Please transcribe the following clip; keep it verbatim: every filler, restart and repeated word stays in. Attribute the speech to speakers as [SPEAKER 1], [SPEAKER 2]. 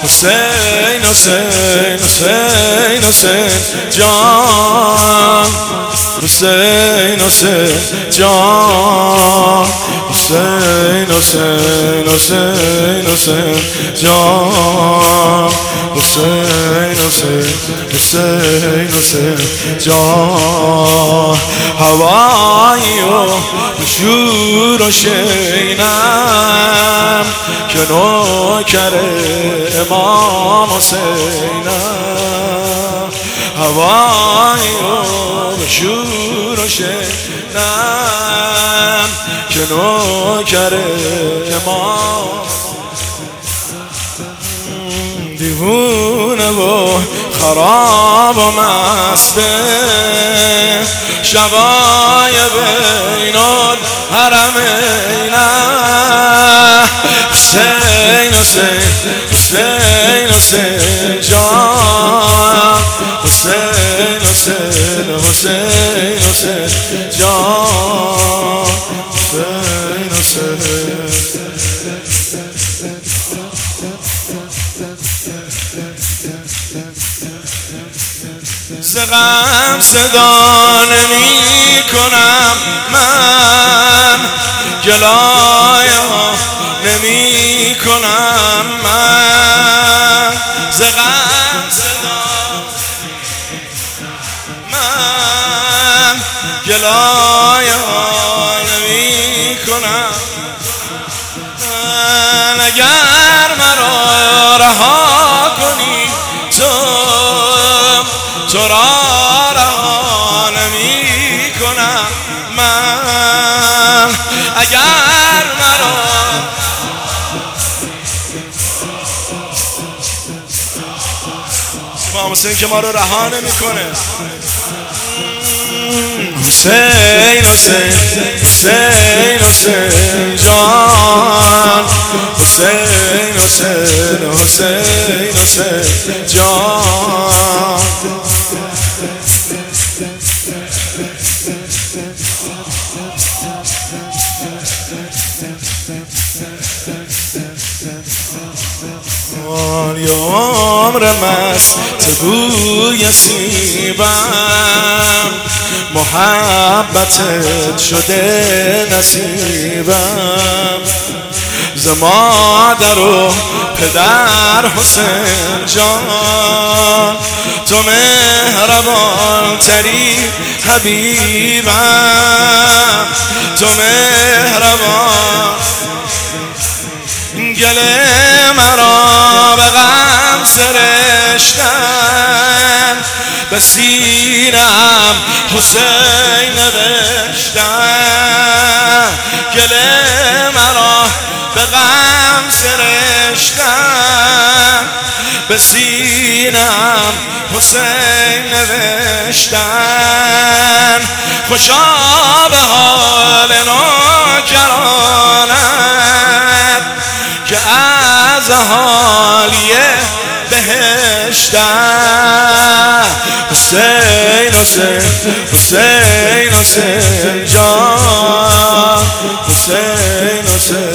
[SPEAKER 1] حسین حسین حسین حسین جان حسین حسین جان حسین حسین حسین حسین جان حسین حسین حسین حسین جان هوایی و شور و شینم که نوکر امام حسینم هوایی و شور و شینم که نوکر امام دیوونه و خراب و مسته شبای بین الحرمین حسین حسین حسین حسین جان حسین حسین حسین حسین جان حسین حسین ز غم صدا نمی کنم من گلایه ها نمی کنم من ز غم صدا من گلایه ها نمی کنم من اگر مرا رها کنی تو تو را رها نمی کنم من اگر مرا امام حسین که ما رو رها نمی کنه حسین حسین حسین حسین جان حسین حسین حسین حسین جان یا عمر مست بوی سیبم محبتت شده نصیبم ز مادر و پدر حسین جان تو مهربان تری حبیبم تو مهربان گل مرا به غم سرشتن به سینم حسین نوشتن گل مرا به غم سرشتن به سینم حسین نوشتن خوشا به حال نوکرانت که از اهالی بهشتن حسین حسین حسین حسین جان حسین حسین